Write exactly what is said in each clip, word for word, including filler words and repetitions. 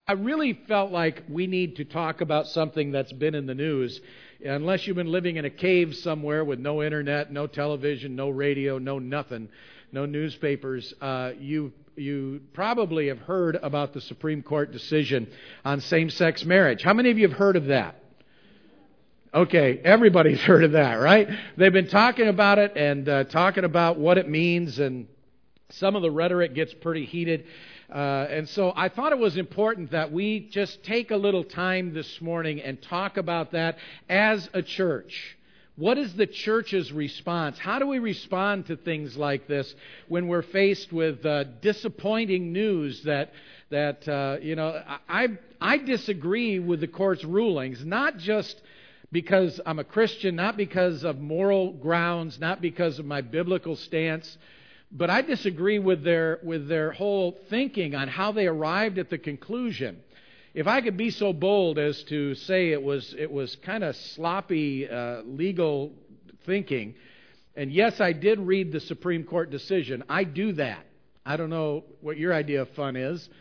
I really felt like we need to talk about something that's been in the news. Unless you've been living in a cave somewhere with no internet, no television, no radio, no nothing, no newspapers, uh, you you probably have heard about the Supreme Court decision on same-sex marriage. How many of you have heard of that? Okay, everybody's heard of that, right? They've been talking about it and uh, talking about what it means, and some of the rhetoric gets pretty heated. Uh, and so I thought it was important that we just take a little time this morning and talk about that as a church. What is the church's response? How do we respond to things like this when we're faced with uh, disappointing news that that uh, you know I I disagree with the court's rulings, not just because I'm a Christian, not because of moral grounds, not because of my biblical stance. But I disagree with their with their whole thinking on how they arrived at the conclusion. If I could be so bold as to say it was it was kind of sloppy uh, legal thinking, and yes, I did read the Supreme Court decision. I do that. I don't know what your idea of fun is,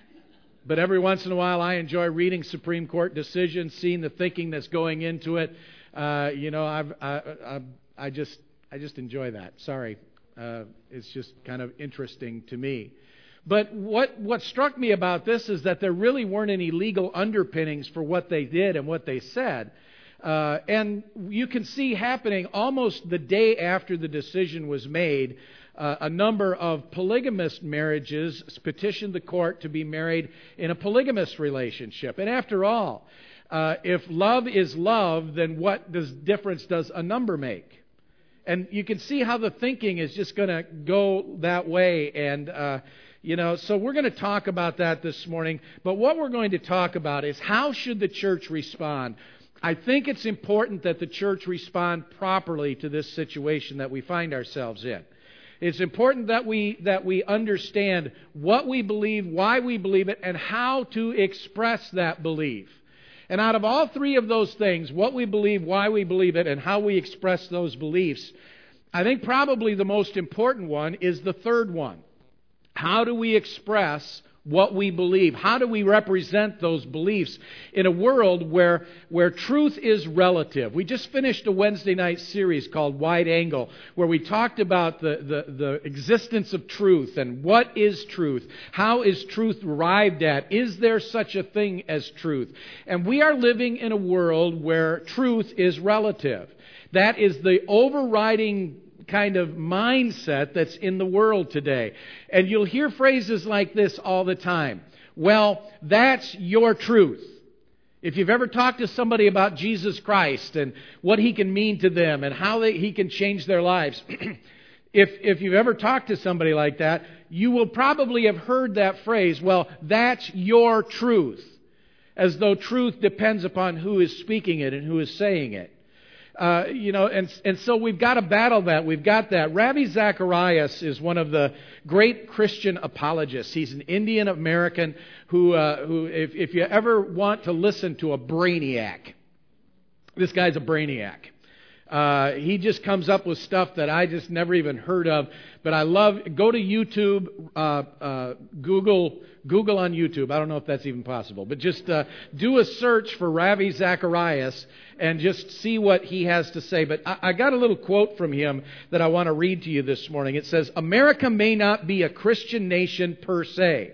but every once in a while I enjoy reading Supreme Court decisions, seeing the thinking that's going into it. Uh, you know, I've, I, I I just I just enjoy that. Sorry. Uh, it's just kind of interesting to me. But what what struck me about this is that there really weren't any legal underpinnings for what they did and what they said. Uh, and you can see happening almost the day after the decision was made, uh, a number of polygamous marriages petitioned the court to be married in a polygamous relationship. And after all, uh, if love is love, then what does difference does a number make? And you can see how the thinking is just going to go that way. And, uh, you know, so we're going to talk about that this morning. But what we're going to talk about is how should the church respond? I think it's important that the church respond properly to this situation that we find ourselves in. It's important that we that we understand what we believe, why we believe it, and how to express that belief. And out of all three of those things, what we believe, why we believe it, and how we express those beliefs, I think probably the most important one is the third one. How do we express what we believe? How do we represent those beliefs in a world where, where truth is relative? We just finished a Wednesday night series called Wide Angle, where we talked about the, the, the existence of truth and what is truth? How is truth arrived at? Is there such a thing as truth? And we are living in a world where truth is relative. That is the overriding kind of mindset that's in the world today. And you'll hear phrases like this all the time. Well, that's your truth. If you've ever talked to somebody about Jesus Christ and what He can mean to them and how they, He can change their lives, if, if you've ever talked to somebody like that, you will probably have heard that phrase, well, that's your truth, as though truth depends upon who is speaking it and who is saying it. Uh, you know, and and so we've got to battle that. We've got that. Ravi Zacharias is one of the great Christian apologists. He's an Indian American who, uh, who, if if you ever want to listen to a brainiac, this guy's a brainiac. Uh, he just comes up with stuff that I just never even heard of. But I love, go to YouTube, uh, uh, Google, Google on YouTube. I don't know if that's even possible. But just uh, do a search for Ravi Zacharias and just see what he has to say. But I, I got a little quote from him that I want to read to you this morning. It says, America may not be a Christian nation per se,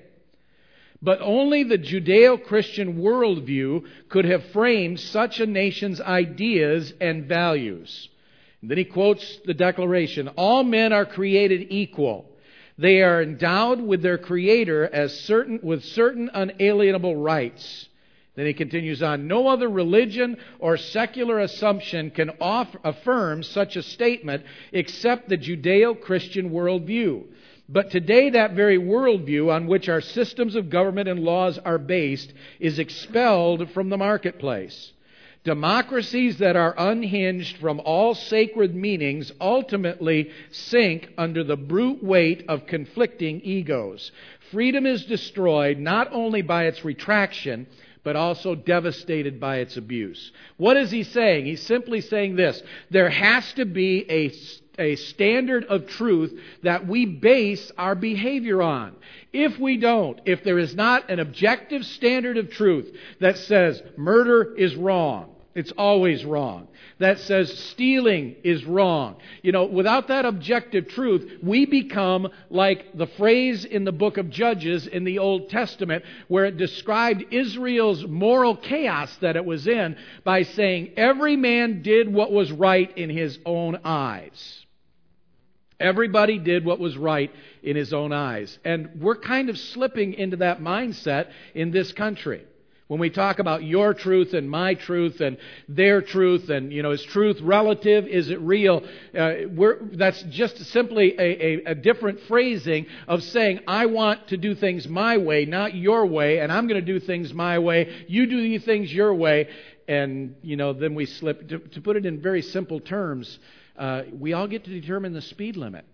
but only the Judeo-Christian worldview could have framed such a nation's ideas and values. And then he quotes the declaration, all men are created equal. They are endowed with their Creator as certain with certain unalienable rights. Then he continues on, no other religion or secular assumption can offer, affirm such a statement except the Judeo-Christian worldview. But today that very worldview on which our systems of government and laws are based is expelled from the marketplace. Democracies that are unhinged from all sacred meanings ultimately sink under the brute weight of conflicting egos. Freedom is destroyed not only by its retraction, but also devastated by its abuse. What is he saying? He's simply saying this: there has to be a a standard of truth that we base our behavior on. If we don't, if there is not an objective standard of truth that says murder is wrong, it's always wrong, that says stealing is wrong, you know, without that objective truth, we become like the phrase in the book of Judges in the Old Testament where it described Israel's moral chaos that it was in by saying every man did what was right in his own eyes. Everybody did what was right in his own eyes. And we're kind of slipping into that mindset in this country. When we talk about your truth and my truth and their truth and, you know, is truth relative? Is it real? Uh, we're, that's just simply a, a, a different phrasing of saying, I want to do things my way, not your way, and I'm going to do things my way. You do things your way. And, you know, then we slip. To, to put it in very simple terms, Uh, we all get to determine the speed limit.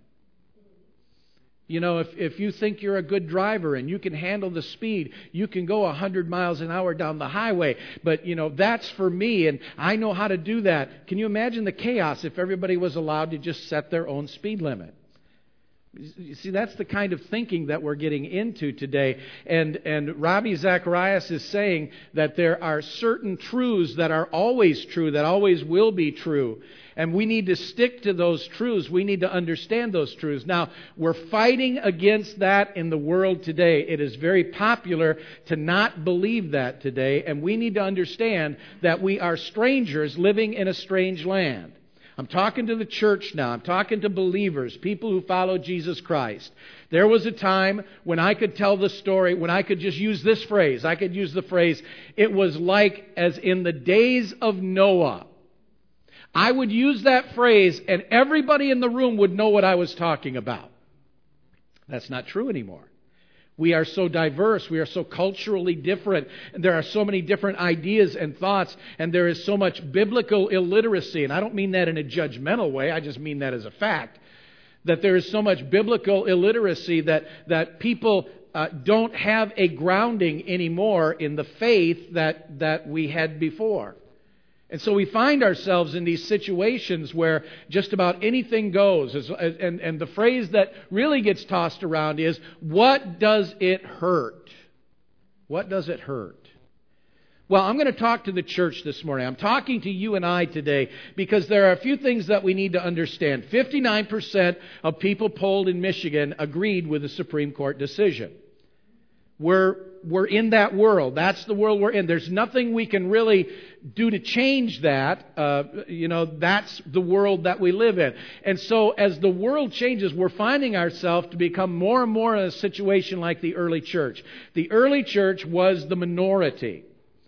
You know, if, if you think you're a good driver and you can handle the speed, you can go one hundred miles an hour down the highway. But, you know, that's for me and I know how to do that. Can you imagine the chaos if everybody was allowed to just set their own speed limit? You see, that's the kind of thinking that we're getting into today. And, and Ravi Zacharias is saying that there are certain truths that are always true, that always will be true. And we need to stick to those truths. We need to understand those truths. Now, we're fighting against that in the world today. It is very popular to not believe that today. And we need to understand that we are strangers living in a strange land. I'm talking to the church now. I'm talking to believers, people who follow Jesus Christ. There was a time when I could tell the story, when I could just use this phrase. I could use the phrase, it was like as in the days of Noah. I would use that phrase and everybody in the room would know what I was talking about. That's not true anymore. We are so diverse. We are so culturally different. And there are so many different ideas and thoughts. And there is so much biblical illiteracy. And I don't mean that in a judgmental way. I just mean that as a fact. That there is so much biblical illiteracy that, that people uh, don't have a grounding anymore in the faith that, that we had before. And so we find ourselves in these situations where just about anything goes. And, and the phrase that really gets tossed around is, what does it hurt? What does it hurt? Well, I'm going to talk to the church this morning. I'm talking to you and I today because there are a few things that we need to understand. fifty-nine percent of people polled in Michigan agreed with the Supreme Court decision. We're, we're in that world. That's the world we're in. There's nothing we can really do to change that. Uh, you know, that's the world that we live in. And so as the world changes, we're finding ourselves to become more and more in a situation like the early church. The early church was the minority.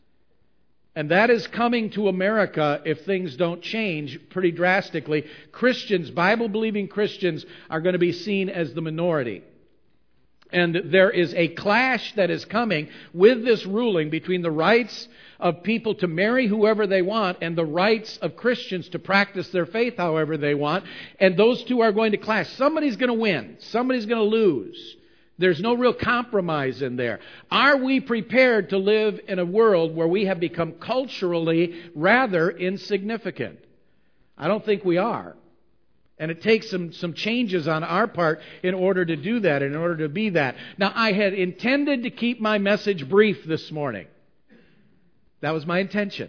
And that is coming to America if things don't change pretty drastically. Christians, Bible-believing Christians, are going to be seen as the minority. And there is a clash that is coming with this ruling between the rights of people to marry whoever they want and the rights of Christians to practice their faith however they want. And those two are going to clash. Somebody's going to win. Somebody's going to lose. There's no real compromise in there. Are we prepared to live in a world where we have become culturally rather insignificant? I don't think we are. And it takes some, some changes on our part in order to do that, in order to be that. Now, I had intended to keep my message brief this morning. That was my intention.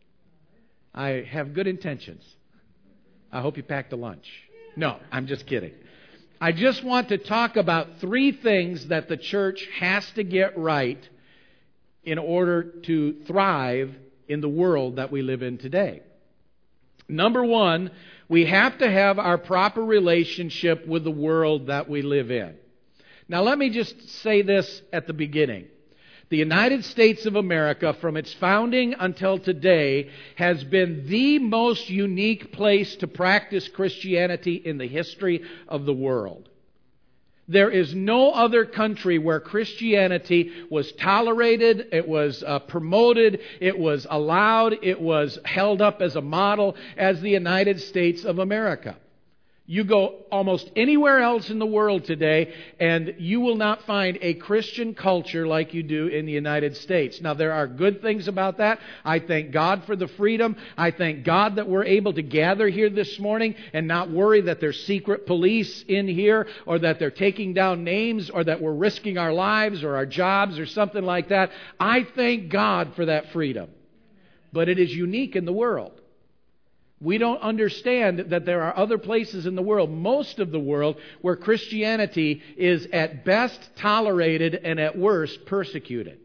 I have good intentions. I hope you packed a lunch. No, I'm just kidding. I just want to talk about three things that the church has to get right in order to thrive in the world that we live in today. Number one, we have to have our proper relationship with the world that we live in. Now, let me just say this at the beginning. The United States of America, from its founding until today, has been the most unique place to practice Christianity in the history of the world. There is no other country where Christianity was tolerated, it was uh, promoted, it was allowed, it was held up as a model as the United States of America. You go almost anywhere else in the world today, and you will not find a Christian culture like you do in the United States. Now, there are good things about that. I thank God for the freedom. I thank God that we're able to gather here this morning and not worry that there's secret police in here, or that they're taking down names, or that we're risking our lives or our jobs or something like that. I thank God for that freedom. But it is unique in the world. We don't understand that there are other places in the world, most of the world, where Christianity is at best tolerated and at worst persecuted.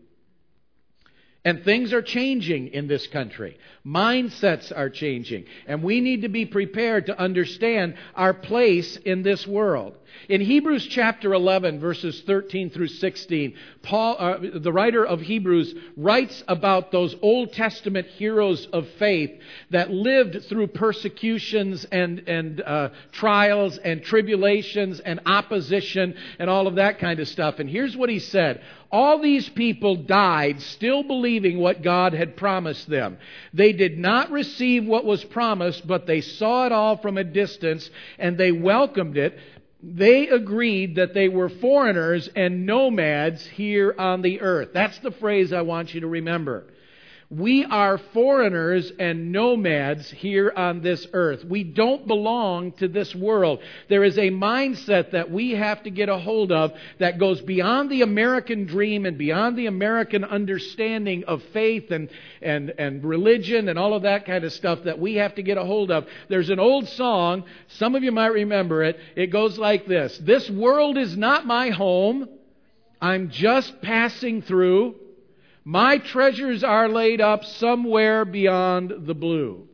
And things are changing in this country. Mindsets are changing. And we need to be prepared to understand our place in this world. In Hebrews chapter eleven, verses thirteen through sixteen, Paul, uh, the writer of Hebrews, writes about those Old Testament heroes of faith that lived through persecutions and, and uh, trials and tribulations and opposition and all of that kind of stuff. And here's what he said. All these people died still believing what God had promised them. They did not receive what was promised, but they saw it all from a distance and they welcomed it. They agreed that they were foreigners and nomads here on the earth. That's the phrase I want you to remember. We are foreigners and nomads here on this earth. We don't belong to this world. There is a mindset that we have to get a hold of that goes beyond the American dream and beyond the American understanding of faith and, and, and religion and all of that kind of stuff that we have to get a hold of. There's an old song, some of you might remember it. It goes like this. This world is not my home. I'm just passing through. My treasures are laid up somewhere beyond the blue.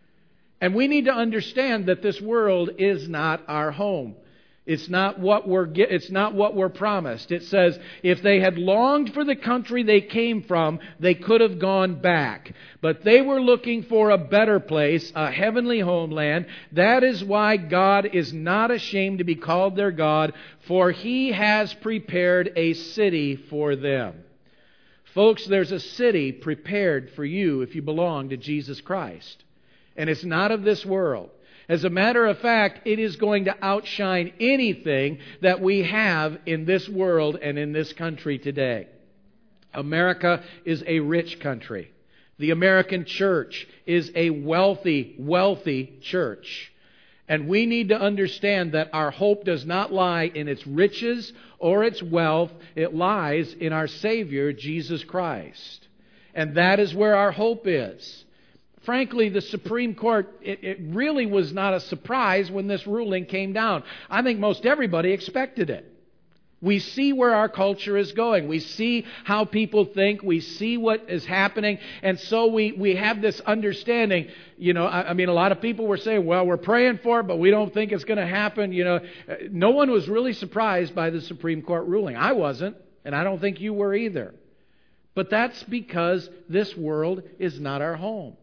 And we need to understand that this world is not our home. It's not what we're it's not what we're promised. It says if they had longed for the country they came from, they could have gone back. But they were looking for a better place, a heavenly homeland. That is why God is not ashamed to be called their God, for He has prepared a city for them. Folks, there's a city prepared for you if you belong to Jesus Christ. And it's not of this world. As a matter of fact, it is going to outshine anything that we have in this world and in this country today. America is a rich country. The American church is a wealthy, wealthy church. And we need to understand that our hope does not lie in its riches or its wealth. It lies in our Savior, Jesus Christ. And that is where our hope is. Frankly, the Supreme Court, it, it really was not a surprise when this ruling came down. I think most everybody expected it. We see where our culture is going. We see how people think. We see what is happening. And so we, we have this understanding. You know, I, I mean, a lot of people were saying, well, we're praying for it, but we don't think it's going to happen. You know, no one was really surprised by the Supreme Court ruling. I wasn't, and I don't think you were either. But that's because this world is not our home.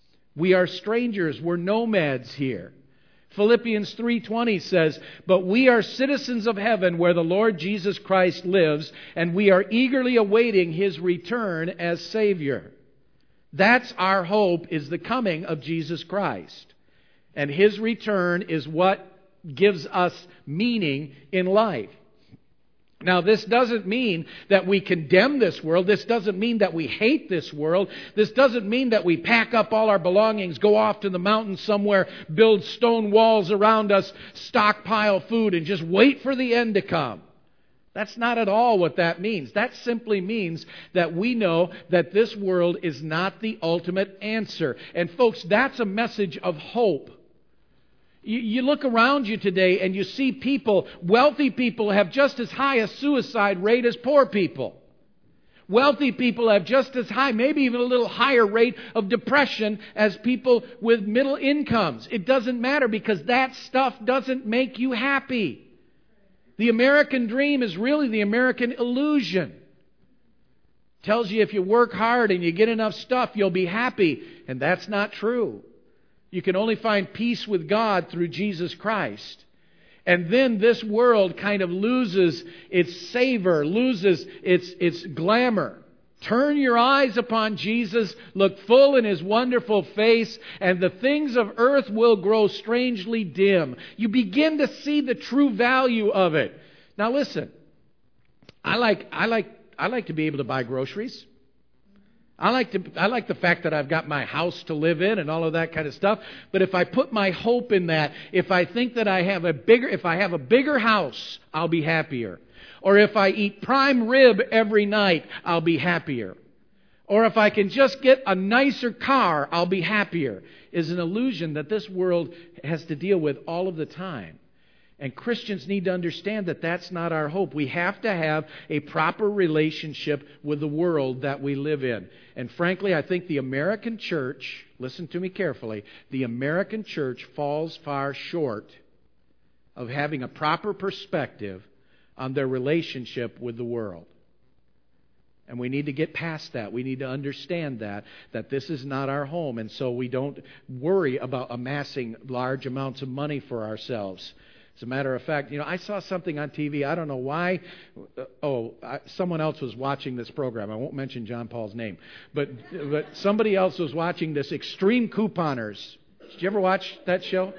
We are strangers. We're nomads here. Philippians three twenty says, but we are citizens of heaven where the Lord Jesus Christ lives, and we are eagerly awaiting His return as Savior. That's our hope, is the coming of Jesus Christ. And His return is what gives us meaning in life. Now, this doesn't mean that we condemn this world. This doesn't mean that we hate this world. This doesn't mean that we pack up all our belongings, go off to the mountains somewhere, build stone walls around us, stockpile food, and just wait for the end to come. That's not at all what that means. That simply means that we know that this world is not the ultimate answer. And folks, that's a message of hope. You look around you today and you see people, wealthy people have just as high a suicide rate as poor people. Wealthy people have just as high, maybe even a little higher rate of depression as people with middle incomes. It doesn't matter because that stuff doesn't make you happy. The American dream is really the American illusion. It tells you if you work hard and you get enough stuff, you'll be happy. And that's not true. You can only find peace with God through Jesus Christ. And then this world kind of loses its savor, loses its, its glamour. Turn your eyes upon Jesus, look full in His wonderful face, and the things of earth will grow strangely dim. You begin to see the true value of it. Now listen, I like I like I like to be able to buy groceries. I like to I like the fact that I've got my house to live in and all of that kind of stuff. But if I put my hope in that, if I think that I have a bigger if I have a bigger house, I'll be happier. Or if I eat prime rib every night, I'll be happier. Or if I can just get a nicer car, I'll be happier, is an illusion that this world has to deal with all of the time. And Christians need to understand that that's not our hope. We have to have a proper relationship with the world that we live in. And frankly, I think the American church, listen to me carefully, the American church falls far short of having a proper perspective on their relationship with the world. And we need to get past that. We need to understand that, that this is not our home. And so we don't worry about amassing large amounts of money for ourselves. As a matter of fact, you know, I saw something on T V. I don't know why. Oh, I, someone else was watching this program. I won't mention John Paul's name. But, but somebody else was watching this Extreme Couponers. Did you ever watch that show?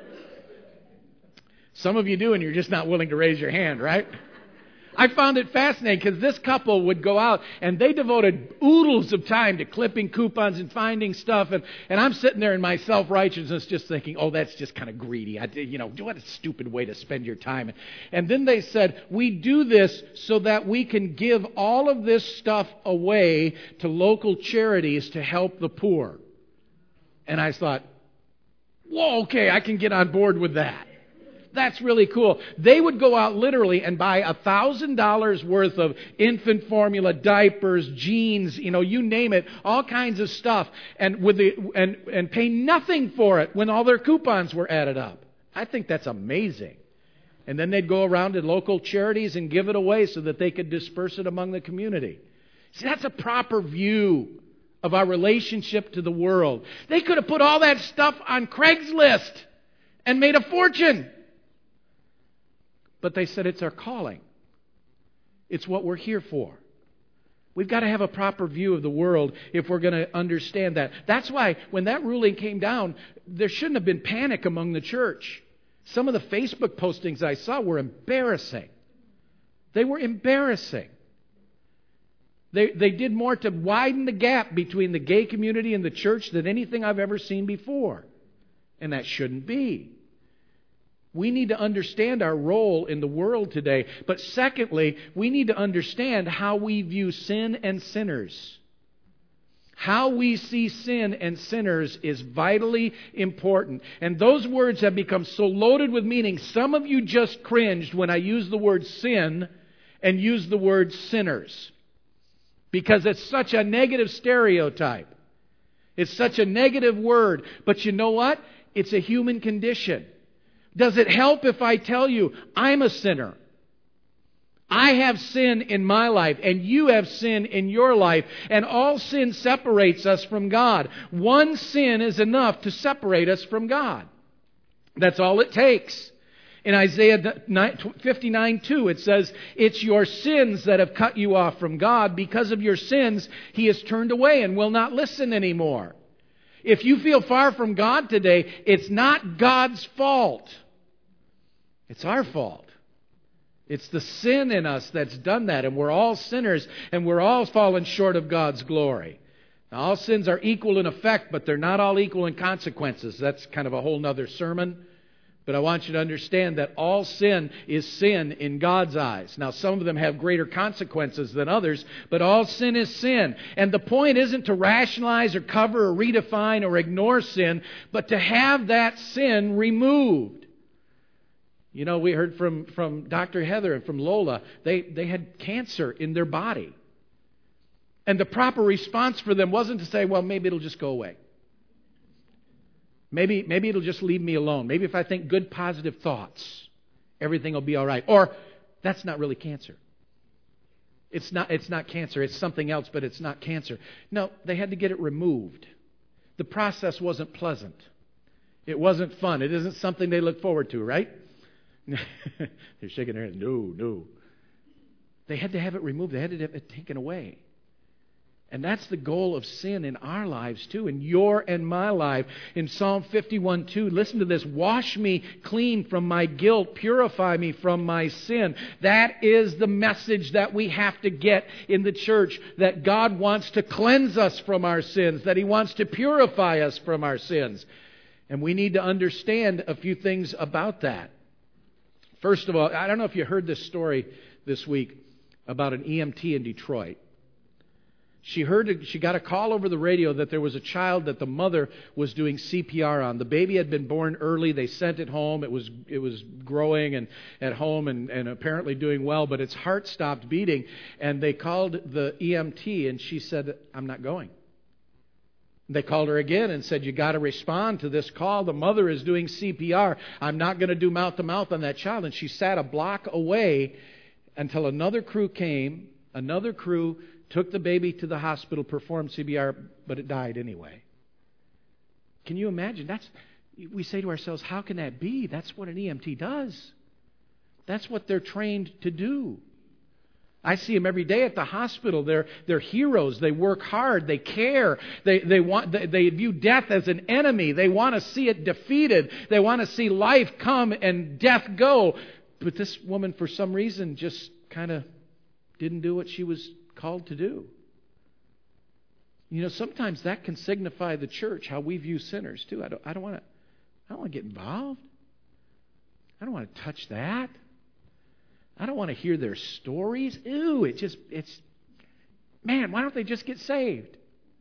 Some of you do, and you're just not willing to raise your hand, right? I found it fascinating because this couple would go out and they devoted oodles of time to clipping coupons and finding stuff. And, and I'm sitting there in my self-righteousness just thinking, oh, that's just kind of greedy. I, you know, what a stupid way to spend your time. And, and then they said, we do this so that we can give all of this stuff away to local charities to help the poor. And I thought, whoa, okay, I can get on board with that. That's really cool. They would go out literally and buy a thousand dollars worth of infant formula, diapers, jeans, you know, you name it, all kinds of stuff, and with the and and pay nothing for it when all their coupons were added up. I think that's amazing. And then they'd go around to local charities and give it away so that they could disperse it among the community. See, that's a proper view of our relationship to the world. They could have put all that stuff on Craigslist and made a fortune. But they said it's our calling. It's what we're here for. We've got to have a proper view of the world if we're going to understand that. That's why when that ruling came down, there shouldn't have been panic among the church. Some of the Facebook postings I saw were embarrassing. They were embarrassing. They, they did more to widen the gap between the gay community and the church than anything I've ever seen before. And that shouldn't be. We need to understand our role in the world today. But secondly, we need to understand how we view sin and sinners. How we see sin and sinners is vitally important. And those words have become so loaded with meaning. Some of you just cringed when I used the word sin and used the word sinners. Because it's such a negative stereotype. It's such a negative word. But you know what? It's a human condition. Does it help if I tell you I'm a sinner? I have sin in my life and you have sin in your life, and all sin separates us from God. One sin is enough to separate us from God. That's all it takes. In Isaiah fifty-nine two, it says, it's your sins that have cut you off from God. Because of your sins, He has turned away and will not listen anymore. If you feel far from God today, it's not God's fault. It's our fault. It's the sin in us that's done that. And we're all sinners, and we're all fallen short of God's glory. Now, all sins are equal in effect, but they're not all equal in consequences. That's kind of a whole nother sermon. But I want you to understand that all sin is sin in God's eyes. Now, some of them have greater consequences than others, but all sin is sin. And the point isn't to rationalize or cover or redefine or ignore sin, but to have that sin removed. You know, we heard from, from Doctor Heather and from Lola. They, they had cancer in their body. And the proper response for them wasn't to say, well, maybe it'll just go away. Maybe, maybe it'll just leave me alone. Maybe if I think good, positive thoughts, everything will be all right. Or, that's not really cancer. It's not, it's not cancer. It's something else, but it's not cancer. No, they had to get it removed. The process wasn't pleasant. It wasn't fun. It isn't something they look forward to, right? They're shaking their heads. No, no. They had to have it removed. They had to have it taken away. And that's the goal of sin in our lives too, in your and my life. In Psalm fifty-one two, listen to this. Wash me clean from my guilt. Purify me from my sin. That is the message that we have to get in the church, that God wants to cleanse us from our sins, that He wants to purify us from our sins. And we need to understand a few things about that. First of all, I don't know if you heard this story this week about an E M T in Detroit. She heard, she got a call over the radio that there was a child that the mother was doing C P R on. The baby had been born early. They sent it home. It was it was growing and at home and, and apparently doing well, but its heart stopped beating. And they called the E M T, and she said, "I'm not going." They called her again and said, "You got to respond to this call. The mother is doing C P R. I'm not going to do mouth to mouth on that child." And she sat a block away until another crew came. Another crew took the baby to the hospital, performed C P R, but it died anyway. Can you imagine? That's, we say to ourselves, how can that be? That's what an E M T does. That's what they're trained to do. I see them every day at the hospital. They're, they're heroes. They work hard. They care. They, they, want, they, they view death as an enemy. They want to see it defeated. They want to see life come and death go. But this woman, for some reason, just kind of didn't do what she was called to do. You know, sometimes that can signify the church, how we view sinners too. I don't, I don't want to, I don't want to get involved. I don't want to touch that. I don't want to hear their stories. Ew, it just, it's, man, why don't they just get saved?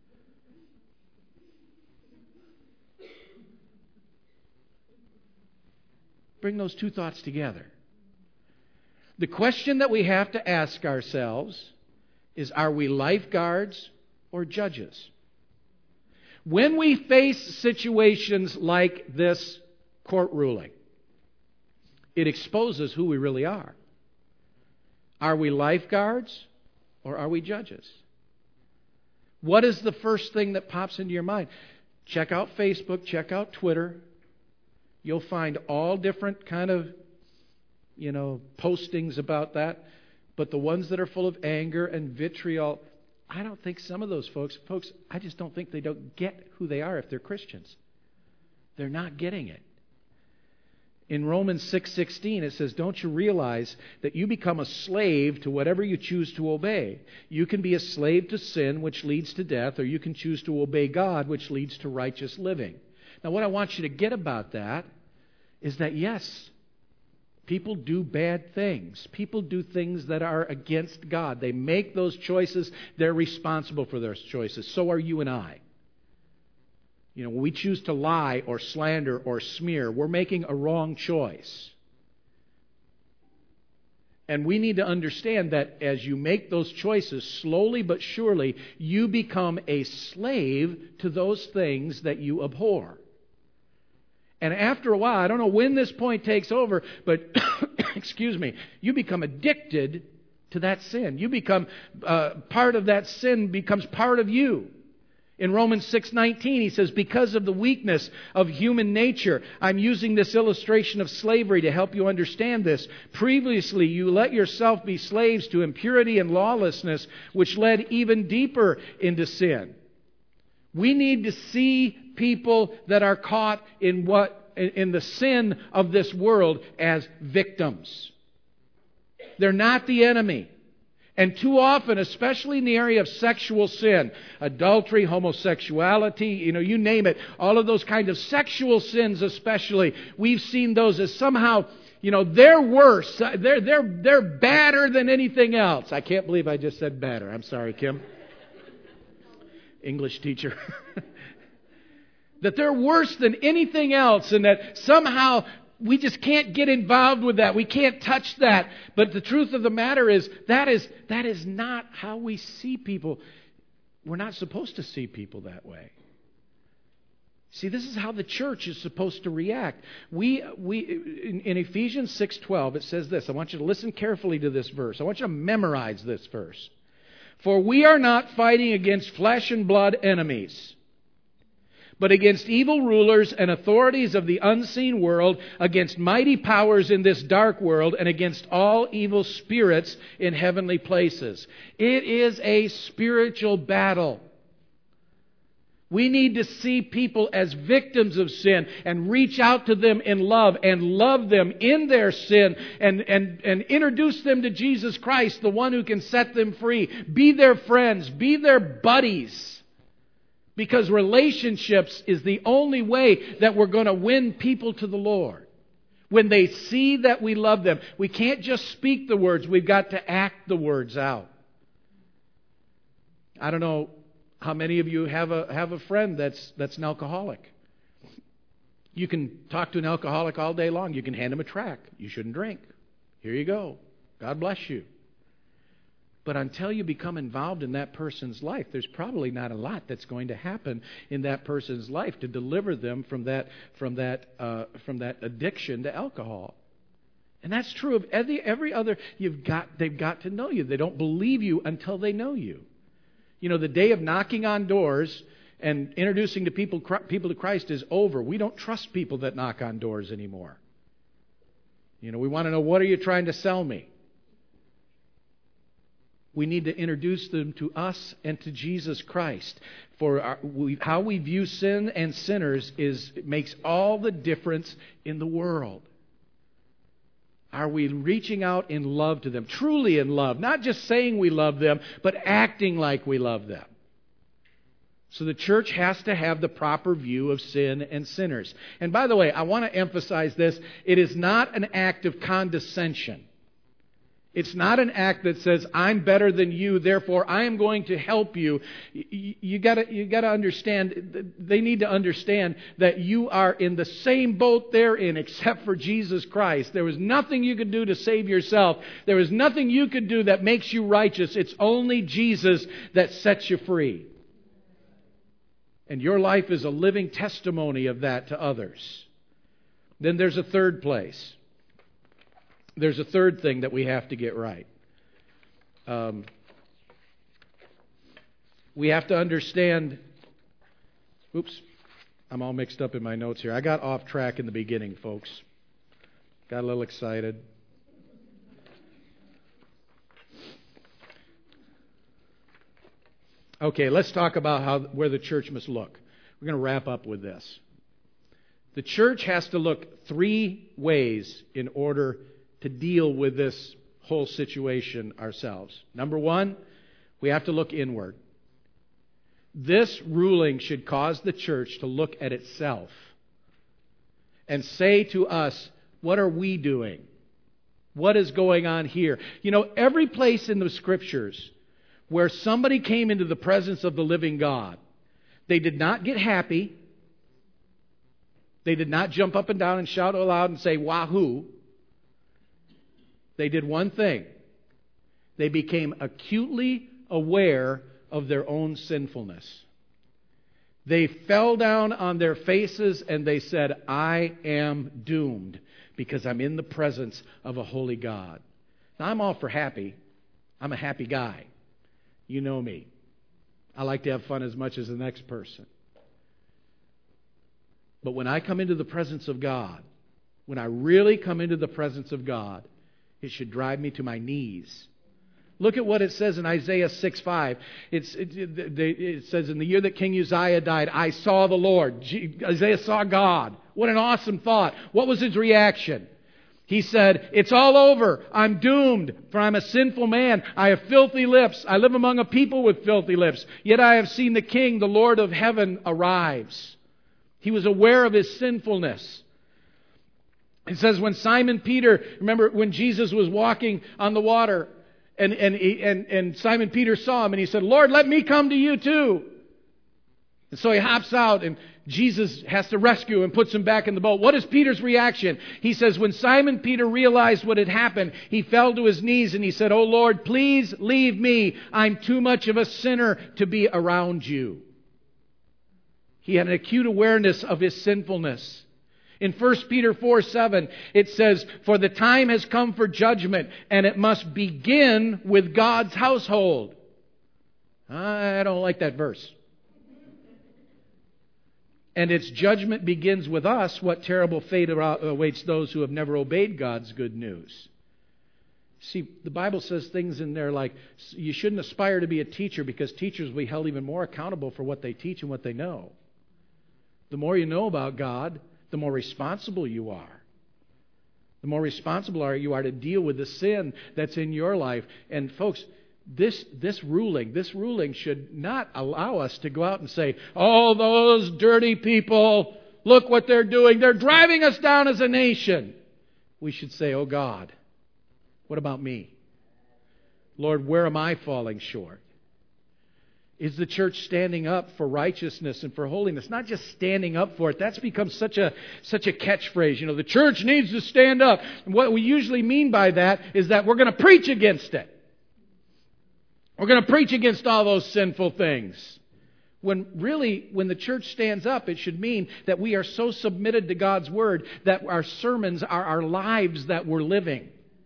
Bring those two thoughts together. The question that we have to ask ourselves is, are we lifeguards or judges? When we face situations like this court ruling, it exposes who we really are. Are we lifeguards or are we judges? What is the first thing that pops into your mind? Check out Facebook, check out Twitter. You'll find all different kind of, you know, postings about that. But the ones that are full of anger and vitriol, I don't think some of those folks, folks, I just don't think they don't get who they are if they're Christians. They're not getting it. In Romans six sixteen, it says, "Don't you realize that you become a slave to whatever you choose to obey? You can be a slave to sin, which leads to death, or you can choose to obey God, which leads to righteous living." Now, what I want you to get about that is that, yes, people do bad things. People do things that are against God. They make those choices. They're responsible for those choices. So are you and I. You know, when we choose to lie or slander or smear, we're making a wrong choice. And we need to understand that as you make those choices, slowly but surely, you become a slave to those things that you abhor. And after a while, I don't know when this point takes over, but, excuse me, you become addicted to that sin. You become, uh, part of that sin becomes part of you. In Romans six nineteen, he says, "Because of the weakness of human nature," I'm using this illustration of slavery to help you understand this. "Previously, you let yourself be slaves to impurity and lawlessness, which led even deeper into sin." We need to see people that are caught in what in the sin of this world as victims. They're not the enemy. And too often, especially in the area of sexual sin, adultery, homosexuality, you know, you name it, all of those kinds of sexual sins especially, we've seen those as somehow, you know, they're worse. They're, they're, they're badder than anything else. I can't believe I just said badder. I'm sorry, Kim. English teacher. That they're worse than anything else, and that somehow we just can't get involved with that. We can't touch that. But the truth of the matter is, that is, that is not how we see people. We're not supposed to see people that way. See, this is how the church is supposed to react. We, we, in, in Ephesians six twelve, it says this. I want you to listen carefully to this verse. I want you to memorize this verse. "For we are not fighting against flesh and blood enemies, but against evil rulers and authorities of the unseen world, against mighty powers in this dark world, and against all evil spirits in heavenly places. It is a spiritual battle. We need to see people as victims of sin and reach out to them in love and love them in their sin and, and, and introduce them to Jesus Christ, the one who can set them free. Be their friends. Be their buddies. Because relationships is the only way that we're going to win people to the Lord. When they see that we love them. We can't just speak the words. We've got to act the words out. I don't know how many of you have a have a friend that's that's an alcoholic. You can talk to an alcoholic all day long. You can hand him a tract. You shouldn't drink. Here you go. God bless you. But until you become involved in that person's life, there's probably not a lot that's going to happen in that person's life to deliver them from that from that uh, from that addiction to alcohol. And that's true of every every other. You've got they've got to know you. They don't believe you until they know you. You know, the day of knocking on doors and introducing to people people to Christ is over. We don't trust people that knock on doors anymore. You know, we want to know, what are you trying to sell me? We need to introduce them to us and to Jesus Christ. For our, we, how we view sin and sinners is it makes all the difference in the world. Are we reaching out in love to them? Truly in love. Not just saying we love them, but acting like we love them. So the church has to have the proper view of sin and sinners. And by the way, I want to emphasize this. It is not an act of condescension. It's not an act that says, I'm better than you, therefore I am going to help you. You, you gotta, you gotta understand, they need to understand that you are in the same boat they're in except for Jesus Christ. There was nothing you could do to save yourself. There was nothing you could do that makes you righteous. It's only Jesus that sets you free. And your life is a living testimony of that to others. Then there's a third place. There's a third thing that we have to get right. Um, we have to understand... Oops, I'm all mixed up in my notes here. I got off track in the beginning, folks. Got a little excited. Okay, let's talk about how where the church must look. We're going to wrap up with this. The church has to look three ways in order to deal with this whole situation ourselves. Number one, we have to look inward. This ruling should cause the church to look at itself and say to us, what are we doing? What is going on here? You know, every place in the Scriptures where somebody came into the presence of the living God, they did not get happy. They did not jump up and down and shout aloud and say, wahoo. They did one thing. They became acutely aware of their own sinfulness. They fell down on their faces and they said, I am doomed because I'm in the presence of a holy God. Now, I'm all for happy. I'm a happy guy. You know me. I like to have fun as much as the next person. But when I come into the presence of God, when I really come into the presence of God, it should drive me to my knees. Look at what it says in Isaiah six five. It's, it, it, it says, in the year that King Uzziah died, I saw the Lord. Isaiah saw God. What an awesome thought. What was his reaction? He said, it's all over. I'm doomed, for I'm a sinful man. I have filthy lips. I live among a people with filthy lips. Yet I have seen the King, the Lord of heaven, arrives. He was aware of his sinfulness. It says when Simon Peter, remember when Jesus was walking on the water, and, and, and, and Simon Peter saw him and he said, Lord, let me come to you too. And so he hops out and Jesus has to rescue him and puts him back in the boat. What is Peter's reaction? He says, when Simon Peter realized what had happened, he fell to his knees and he said, oh Lord, please leave me. I'm too much of a sinner to be around you. He had an acute awareness of his sinfulness. In First Peter four seven, it says, for the time has come for judgment, and it must begin with God's household. I don't like that verse. And its judgment begins with us. What terrible fate awaits those who have never obeyed God's good news? See, the Bible says things in there like, you shouldn't aspire to be a teacher because teachers will be held even more accountable for what they teach and what they know. The more you know about God, the more responsible you are. The more responsible you are to deal with the sin that's in your life. And folks, this this ruling, this ruling should not allow us to go out and say, oh, those dirty people, look what they're doing. They're driving us down as a nation. We should say, oh God, what about me? Lord, where am I falling short? Is the church standing up for righteousness and for holiness? Not just standing up for it. That's become such a such a catchphrase. You know, the church needs to stand up. And what we usually mean by that is that we're going to preach against it. We're going to preach against all those sinful things. When really, when the church stands up, it should mean that we are so submitted to God's Word that our sermons are our lives that we're living.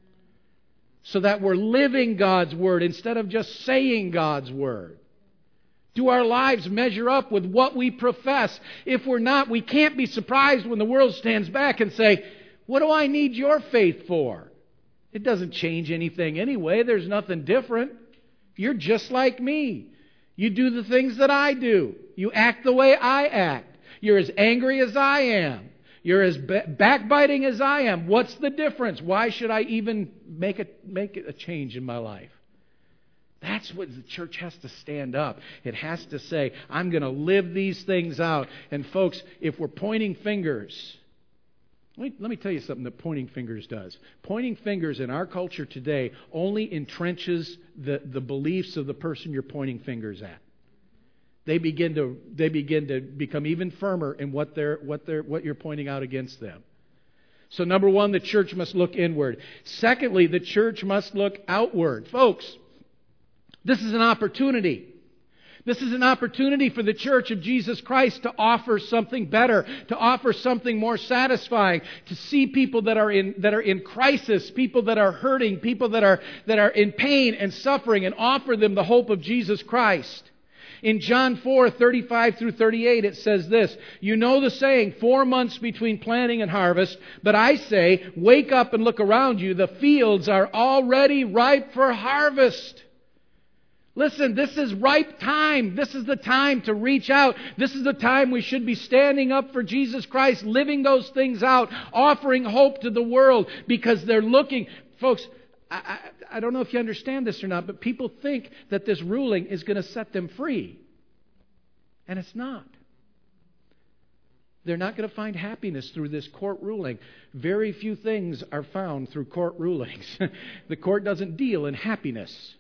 So that we're living God's Word instead of just saying God's Word. Do our lives measure up with what we profess? If we're not, we can't be surprised when the world stands back and say, what do I need your faith for? It doesn't change anything anyway. There's nothing different. You're just like me. You do the things that I do. You act the way I act. You're as angry as I am. You're as backbiting as I am. What's the difference? Why should I even make a, make a change in my life? That's what the church has to stand up. It has to say, I'm going to live these things out. And folks, if we're pointing fingers, let me, let me tell you something that pointing fingers does. Pointing fingers in our culture today only entrenches the, the beliefs of the person you're pointing fingers at. They begin to they begin to become even firmer in what they're what they're what you're pointing out against them. So number one, the church must look inward. Secondly, the church must look outward. Folks, this is an opportunity. This is an opportunity for the church of Jesus Christ to offer something better, to offer something more satisfying, to see people that are in that are in crisis, people that are hurting, people that are that are in pain and suffering, and offer them the hope of Jesus Christ. In John four, thirty-five through thirty-eight, it says this, you know the saying, four months between planting and harvest, but I say, wake up and look around you. The fields are already ripe for harvest. Listen, this is ripe time. This is the time to reach out. This is the time we should be standing up for Jesus Christ, living those things out, offering hope to the world because they're looking. Folks, I, I, I don't know if you understand this or not, but people think that this ruling is going to set them free. And it's not. They're not going to find happiness through this court ruling. Very few things are found through court rulings. The court doesn't deal in happiness.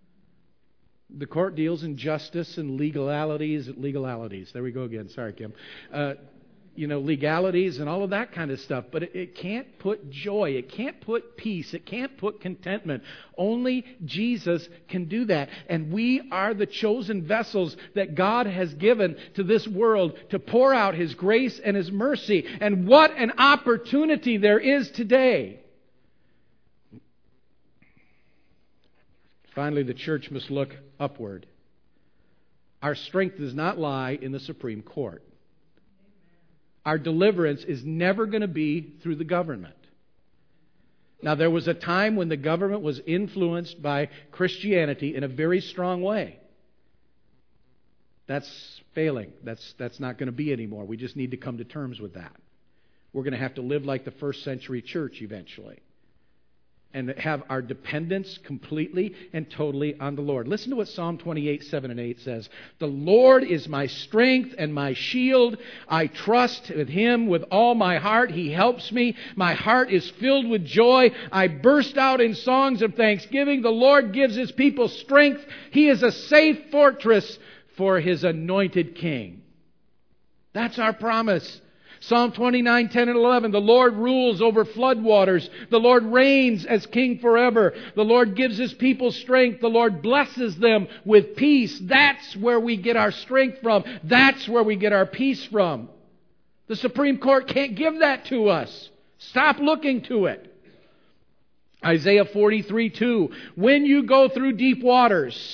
The court deals in justice and legalities. Legalities. There we go again. Sorry, Kim. Uh, you know, legalities and all of that kind of stuff. But it, it can't put joy. It can't put peace. It can't put contentment. Only Jesus can do that. And we are the chosen vessels that God has given to this world to pour out His grace and His mercy. And what an opportunity there is today. Finally, the church must look upward. Our strength does not lie in the Supreme Court. Our deliverance is never going to be through the government. Now, there was a time when the government was influenced by Christianity in a very strong way. That's failing. That's, that's not going to be anymore. We just need to come to terms with that. We're going to have to live like the first century church eventually. And have our dependence completely and totally on the Lord. Listen to what Psalm twenty-eight, seven and eight says. The Lord is my strength and my shield. I trust in Him with all my heart. He helps me. My heart is filled with joy. I burst out in songs of thanksgiving. The Lord gives His people strength. He is a safe fortress for His anointed king. That's our promise. Psalm twenty-nine, ten and eleven, the Lord rules over floodwaters. The Lord reigns as king forever. The Lord gives His people strength. The Lord blesses them with peace. That's where we get our strength from. That's where we get our peace from. The Supreme Court can't give that to us. Stop looking to it. Isaiah forty-three, two, when you go through deep waters,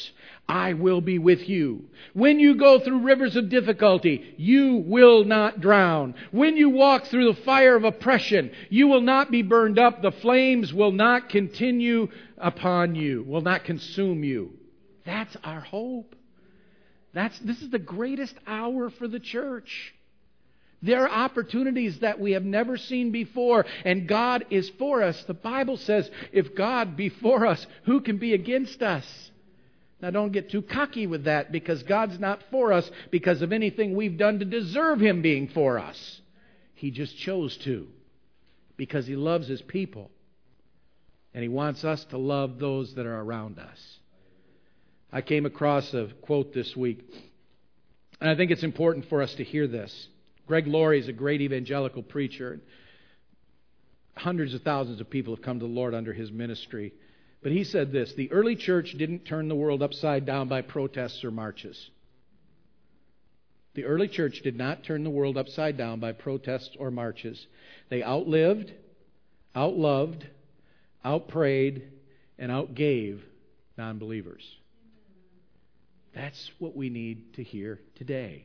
I will be with you. When you go through rivers of difficulty, you will not drown. When you walk through the fire of oppression, you will not be burned up. The flames will not continue upon you, will not consume you. That's our hope. That's, this is the greatest hour for the church. There are opportunities that we have never seen before, and God is for us. The Bible says, if God be for us, who can be against us? Now, don't get too cocky with that, because God's not for us because of anything we've done to deserve Him being for us. He just chose to, because He loves His people, and He wants us to love those that are around us. I came across a quote this week, and I think it's important for us to hear this. Greg Laurie is a great evangelical preacher. Hundreds of thousands of people have come to the Lord under his ministry. But he said this: the early church didn't turn the world upside down by protests or marches. The early church did not turn the world upside down by protests or marches. They outlived, outloved, outprayed, and outgave non-believers. That's what we need to hear today.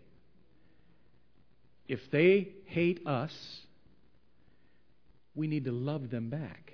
If they hate us, we need to love them back.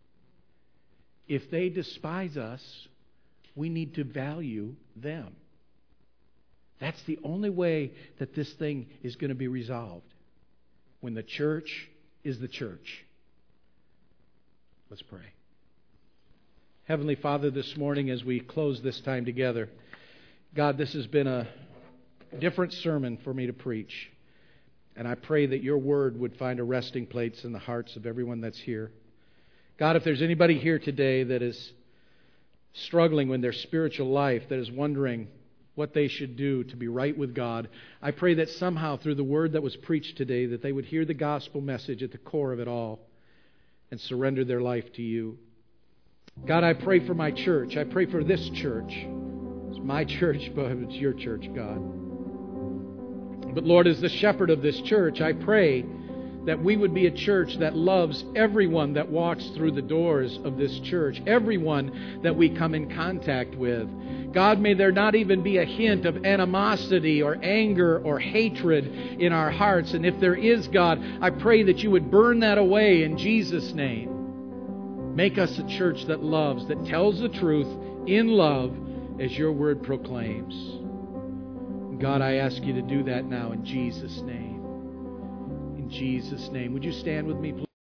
If they despise us, we need to value them. That's the only way that this thing is going to be resolved. When the church is the church. Let's pray. Heavenly Father, this morning as we close this time together, God, this has been a different sermon for me to preach. And I pray that your word would find a resting place in the hearts of everyone that's here. God, if there's anybody here today that is struggling with their spiritual life, that is wondering what they should do to be right with God, I pray that somehow through the word that was preached today, that they would hear the gospel message at the core of it all and surrender their life to you. God, I pray for my church. I pray for this church. It's my church, but it's your church, God. But Lord, as the shepherd of this church, I pray that we would be a church that loves everyone that walks through the doors of this church, everyone that we come in contact with. God, may there not even be a hint of animosity or anger or hatred in our hearts. And if there is, God, I pray that you would burn that away in Jesus' name. Make us a church that loves, that tells the truth in love as your word proclaims. God, I ask you to do that now in Jesus' name. In Jesus' name. Would you stand with me, please?